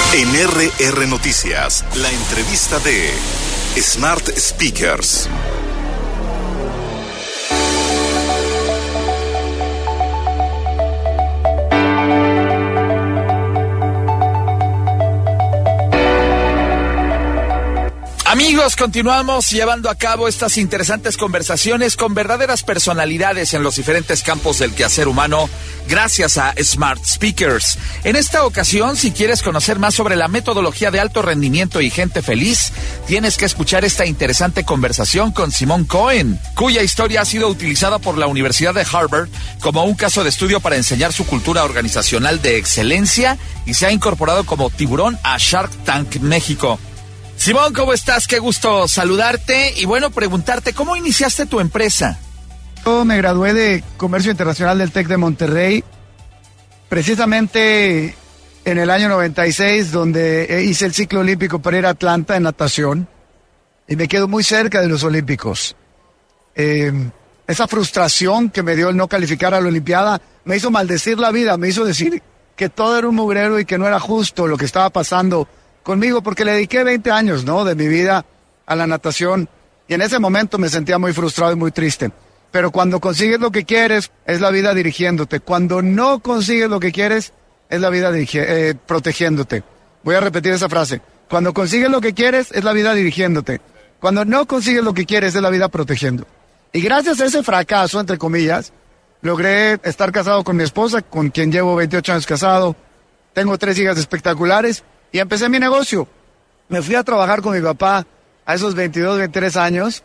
En RR Noticias, la entrevista de Smart Speakers. Amigos, continuamos llevando a cabo estas interesantes conversaciones con verdaderas personalidades en los diferentes campos del quehacer humano, gracias a Smart Speakers. En esta ocasión, si quieres conocer más sobre la metodología de alto rendimiento y gente feliz, tienes que escuchar esta interesante conversación con Simon Cohen, cuya historia ha sido utilizada por la Universidad de Harvard como un caso de estudio para enseñar su cultura organizacional de excelencia y se ha incorporado como tiburón a Shark Tank México. Simón, ¿cómo estás? Qué gusto saludarte y bueno, preguntarte, ¿cómo iniciaste tu empresa? Yo me gradué de Comercio Internacional del TEC de Monterrey, precisamente en el año 96, donde hice el ciclo olímpico para ir a Atlanta en natación y me quedo muy cerca de los olímpicos. Esa frustración que me dio el no calificar a la Olimpiada me hizo maldecir la vida, me hizo decir que todo era un mugrero y que no era justo lo que estaba pasando conmigo, porque le dediqué 20 años, ¿no?, de mi vida a la natación, y en ese momento me sentía muy frustrado y muy triste. Pero cuando consigues lo que quieres, es la vida dirigiéndote. Cuando no consigues lo que quieres, es la vida protegiéndote. Voy a repetir esa frase. Cuando consigues lo que quieres, es la vida dirigiéndote. Cuando no consigues lo que quieres, es la vida protegiendo. Y gracias a ese fracaso, entre comillas, logré estar casado con mi esposa, con quien llevo 28 años casado. Tengo 3 hijas espectaculares. Y empecé mi negocio. Me fui a trabajar con mi papá a esos 22, 23 años,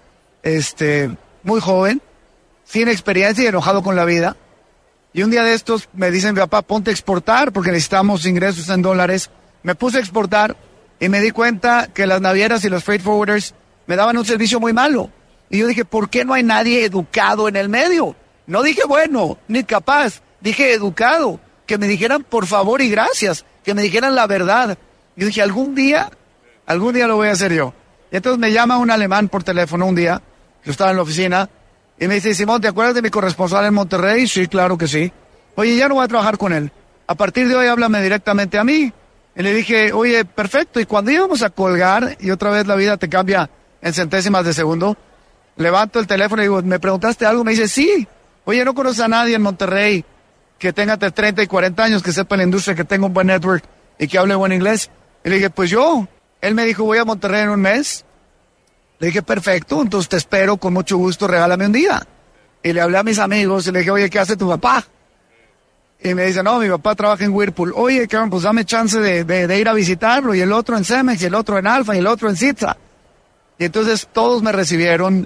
muy joven, sin experiencia y enojado con la vida. Y un día de estos me dicen, mi papá, ponte a exportar porque necesitamos ingresos en dólares. Me puse a exportar y me di cuenta que las navieras y los freight forwarders me daban un servicio muy malo. Y yo dije, ¿por qué no hay nadie educado en el medio? No dije bueno, ni capaz, dije educado. Que me dijeran por favor y gracias, que me dijeran la verdad. Yo dije, algún día lo voy a hacer yo. Y entonces me llama un alemán por teléfono un día, yo estaba en la oficina, y me dice, Simón, ¿te acuerdas de mi corresponsal en Monterrey? Sí, claro que sí. Oye, ya no voy a trabajar con él. A partir de hoy háblame directamente a mí. Y le dije, oye, perfecto. Y cuando íbamos a colgar, y otra vez la vida te cambia en centésimas de segundo, levanto el teléfono y digo, ¿me preguntaste algo? Me dice, sí. Oye, ¿no conoces a nadie en Monterrey que tenga entre 30 y 40 años, que sepa la industria, que tenga un buen network y que hable buen inglés? Y le dije, pues yo. Él me dijo, voy a Monterrey en un mes. Le dije, perfecto, entonces te espero, con mucho gusto, regálame un día. Y le hablé a mis amigos y le dije, oye, ¿qué hace tu papá? Y me dice, no, mi papá trabaja en Whirlpool. Oye, cabrón, pues dame chance de ir a visitarlo. Y el otro en Cemex, y el otro en Alfa, y el otro en Citza. Y entonces todos me recibieron.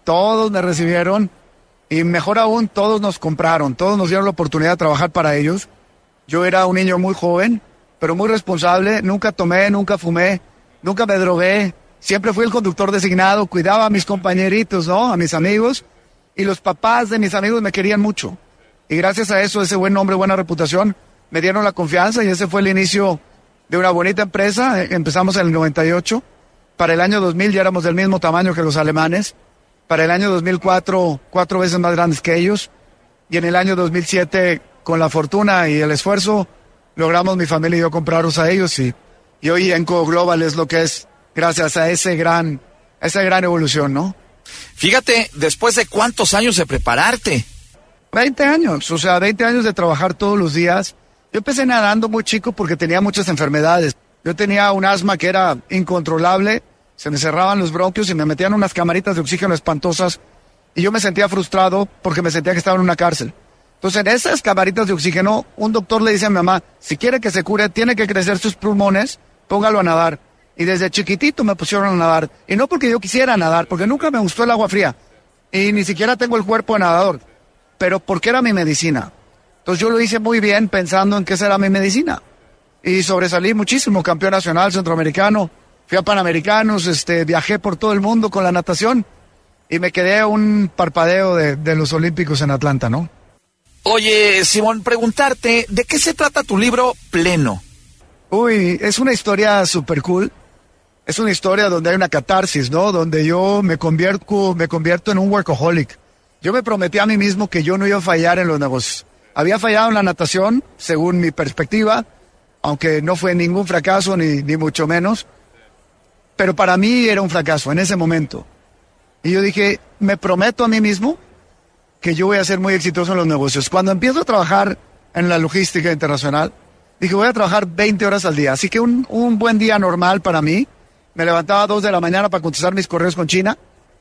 Y mejor aún, todos nos compraron, todos nos dieron la oportunidad de trabajar para ellos. Yo era un niño muy joven, pero muy responsable, nunca tomé, nunca fumé, nunca me drogué, siempre fui el conductor designado, cuidaba a mis compañeritos, ¿no?, a mis amigos, y los papás de mis amigos me querían mucho. Y gracias a eso, ese buen nombre, buena reputación, me dieron la confianza y ese fue el inicio de una bonita empresa. Empezamos en el 98, para el año 2000 ya éramos del mismo tamaño que los alemanes, para el año 2004, 4 veces más grandes que ellos, y en el año 2007, con la fortuna y el esfuerzo, logramos mi familia y yo comprarlos a ellos y hoy Enco Global es lo que es gracias a esa gran evolución, ¿no? Fíjate, después de cuántos años de prepararte. 20 años, o sea, 20 años de trabajar todos los días. Yo empecé nadando muy chico porque tenía muchas enfermedades. Yo tenía un asma que era incontrolable, se me cerraban los bronquios y me metían unas camaritas de oxígeno espantosas y yo me sentía frustrado porque me sentía que estaba en una cárcel. Entonces, en esas camaritas de oxígeno, un doctor le dice a mi mamá, si quiere que se cure, tiene que crecer sus pulmones, póngalo a nadar. Y desde chiquitito me pusieron a nadar. Y no porque yo quisiera nadar, porque nunca me gustó el agua fría. Y ni siquiera tengo el cuerpo de nadador. Pero porque era mi medicina. Entonces yo lo hice muy bien pensando en que esa era mi medicina. Y sobresalí muchísimo, campeón nacional, centroamericano. Fui a Panamericanos, viajé por todo el mundo con la natación. Y me quedé a un parpadeo de los Olímpicos en Atlanta, ¿no? Oye, Simón, preguntarte, ¿de qué se trata tu libro Pleno? Uy, es una historia súper cool. Es una historia donde hay una catarsis, ¿no? Donde yo me convierto en un workaholic. Yo me prometí a mí mismo que yo no iba a fallar en los negocios. Había fallado en la natación, según mi perspectiva. aunque no fue ningún fracaso, ni mucho menos. Pero para mí era un fracaso en ese momento. Y yo dije, me prometo a mí mismo que yo voy a ser muy exitoso en los negocios. Cuando empiezo a trabajar en la logística internacional, dije, voy a trabajar 20 horas al día. Así que un buen día normal para mí, me levantaba a 2 de la mañana para contestar mis correos con China.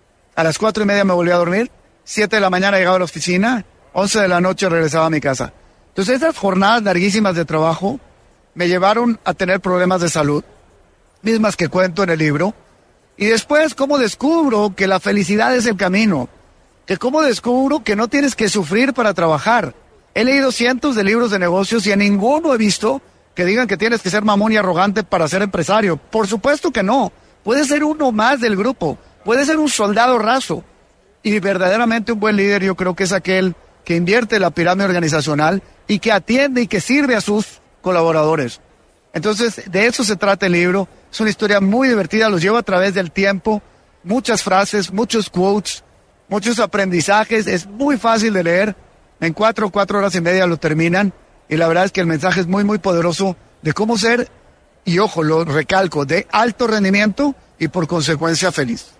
A las 4:30 me volvía a dormir. 7 de la mañana llegaba a la oficina. 11 de la noche regresaba a mi casa. Entonces esas jornadas larguísimas de trabajo me llevaron a tener problemas de salud, mismas que cuento en el libro. Y después, ¿cómo descubro que la felicidad es el camino? Que cómo descubro que no tienes que sufrir para trabajar. He leído cientos de libros de negocios y en ninguno he visto que digan que tienes que ser mamón y arrogante para ser empresario. Por supuesto que no. Puedes ser uno más del grupo. Puedes ser un soldado raso. Y verdaderamente un buen líder yo creo que es aquel que invierte en la pirámide organizacional y que atiende y que sirve a sus colaboradores. Entonces, de eso se trata el libro. Es una historia muy divertida, los llevo a través del tiempo, muchas frases, muchos quotes, muchos aprendizajes, es muy fácil de leer. En 4 horas y media lo terminan y la verdad es que el mensaje es muy, muy poderoso de cómo ser, y ojo, lo recalco, de alto rendimiento y por consecuencia feliz.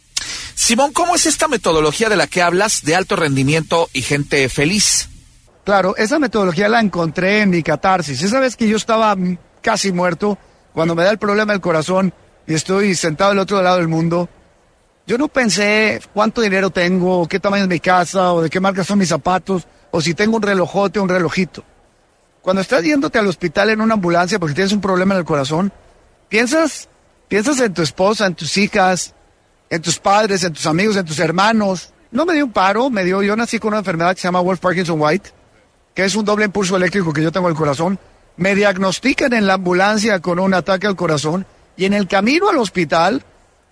Simón, ¿cómo es esta metodología de la que hablas de alto rendimiento y gente feliz? Claro, esa metodología la encontré en mi catarsis. Esa vez que yo estaba casi muerto, cuando me da el problema del corazón y estoy sentado al otro lado del mundo, yo no pensé cuánto dinero tengo, o qué tamaño es mi casa, o de qué marca son mis zapatos, o si tengo un relojote o un relojito. Cuando estás yéndote al hospital en una ambulancia porque tienes un problema en el corazón, piensas en tu esposa, en tus hijas, en tus padres, en tus amigos, en tus hermanos. No me dio un paro, yo nací con una enfermedad que se llama Wolff Parkinson White, que es un doble impulso eléctrico que yo tengo al corazón. Me diagnostican en la ambulancia con un ataque al corazón y en el camino al hospital,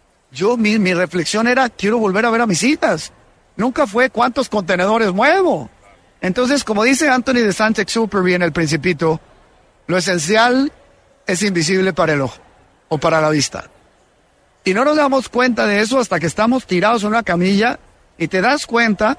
mi reflexión era, quiero volver a ver a mis hijas. Nunca fue cuántos contenedores muevo. Entonces, como dice Anthony de Saint-Exupéry en El Principito, lo esencial es invisible para el ojo o para la vista. Y no nos damos cuenta de eso hasta que estamos tirados en una camilla y te das cuenta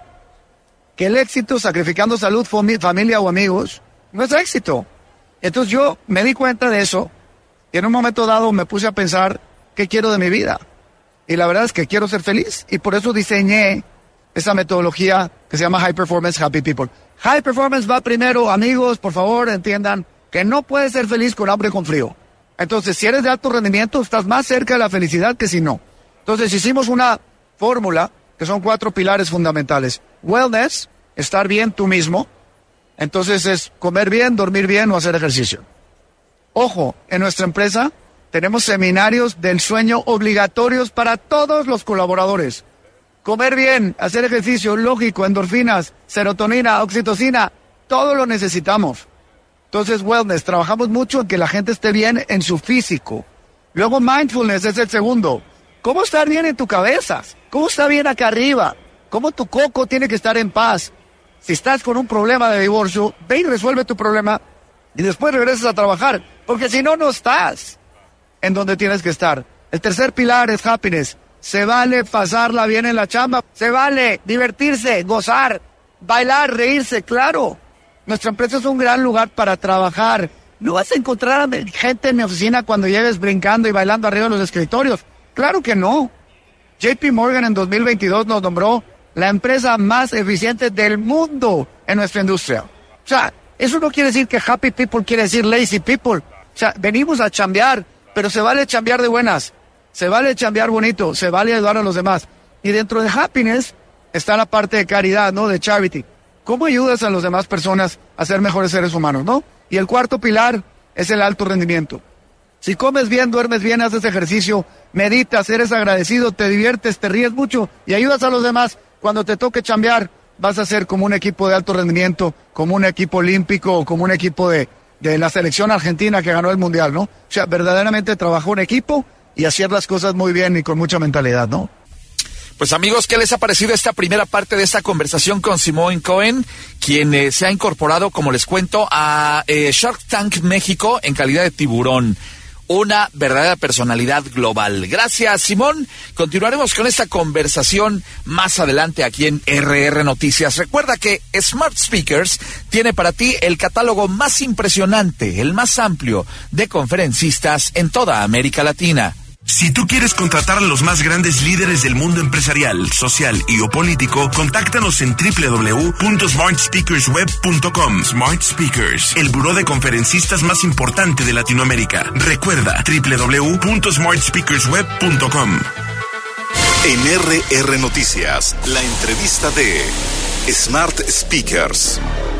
que el éxito, sacrificando salud, familia o amigos, no es éxito. Entonces yo me di cuenta de eso y en un momento dado me puse a pensar qué quiero de mi vida. Y la verdad es que quiero ser feliz y por eso diseñé esa metodología que se llama High Performance Happy People. High Performance va primero, amigos, por favor entiendan que no puedes ser feliz con hambre y con frío. Entonces, si eres de alto rendimiento, estás más cerca de la felicidad que si no. Entonces, hicimos una fórmula que son 4 pilares fundamentales. Wellness, estar bien tú mismo. Entonces es comer bien, dormir bien o hacer ejercicio. Ojo, en nuestra empresa tenemos seminarios del sueño obligatorios para todos los colaboradores. Comer bien, hacer ejercicio, lógico, endorfinas, serotonina, oxitocina, todo lo necesitamos. Entonces, wellness, trabajamos mucho en que la gente esté bien en su físico. Luego, mindfulness es el segundo. ¿Cómo estar bien en tu cabeza? ¿Cómo estar bien acá arriba? ¿Cómo tu coco tiene que estar en paz? Si estás con un problema de divorcio, ve y resuelve tu problema y después regresas a trabajar, porque si no, no estás en donde tienes que estar. El tercer pilar es happiness. Se vale pasarla bien en la chamba, se vale divertirse, gozar, bailar, reírse, claro. Nuestra empresa es un gran lugar para trabajar. No vas a encontrar a gente en mi oficina cuando llegues brincando y bailando arriba de los escritorios. Claro que no. JP Morgan en 2022 nos nombró la empresa más eficiente del mundo en nuestra industria. O sea, eso no quiere decir que happy people quiere decir lazy people. O sea, venimos a chambear, pero se vale chambear de buenas. Se vale chambear bonito, se vale ayudar a los demás. Y dentro de happiness está la parte de caridad, ¿no? De charity. ¿Cómo ayudas a las demás personas a ser mejores seres humanos, no? Y el cuarto pilar es el alto rendimiento. Si comes bien, duermes bien, haces ejercicio, meditas, eres agradecido, te diviertes, te ríes mucho y ayudas a los demás, cuando te toque chambear, vas a ser como un equipo de alto rendimiento, como un equipo olímpico o como un equipo de la selección argentina que ganó el mundial, ¿no? O sea, verdaderamente trabajó un equipo y hacer las cosas muy bien y con mucha mentalidad, ¿no? Pues amigos, ¿qué les ha parecido esta primera parte de esta conversación con Simón Cohen, quien se ha incorporado, como les cuento, a Shark Tank México en calidad de tiburón? una verdadera personalidad global. Gracias, Simón. Continuaremos con esta conversación más adelante aquí en RR Noticias. Recuerda que Smart Speakers tiene para ti el catálogo más impresionante, el más amplio de conferencistas en toda América Latina. Si tú quieres contratar a los más grandes líderes del mundo empresarial, social y o político, contáctanos en www.smartspeakersweb.com. Smart Speakers, el buró de conferencistas más importante de Latinoamérica. Recuerda, www.smartspeakersweb.com. En RR Noticias, la entrevista de Smart Speakers.